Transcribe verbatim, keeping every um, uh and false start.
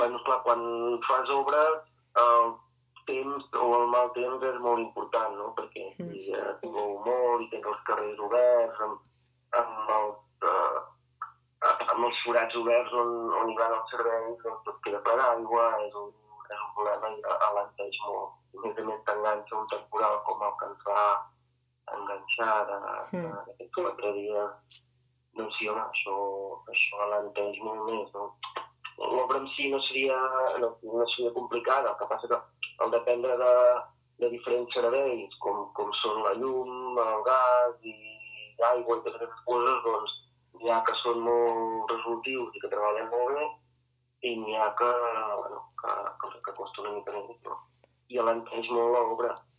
Bueno, esclar, quan fas obres, el temps o el mal temps és molt important, no? Perquè mm. hi ha humor i tens els carrers oberts, amb, amb, els, uh, amb els forats oberts on, on hi van els serveis, doncs tot queda per aigua, és un, és un problema i alenteix molt. A més a més t'enganxa un temporal com el que ens va enganxar mm. en aquests quatre dies. Doncs sí, home, això, això alenteix molt més, no? L'obra en si no seria, no, no seria complicada, el que passa que al dependre de, de diferents serveis, com, com són la llum, el gas i l'aigua i totes aquestes coses, doncs n'hi ha que són molt resolutius i que treballen molt bé i n'hi ha que, bueno, que, que, que costa una mica més, no? I alenteix molt l'obra.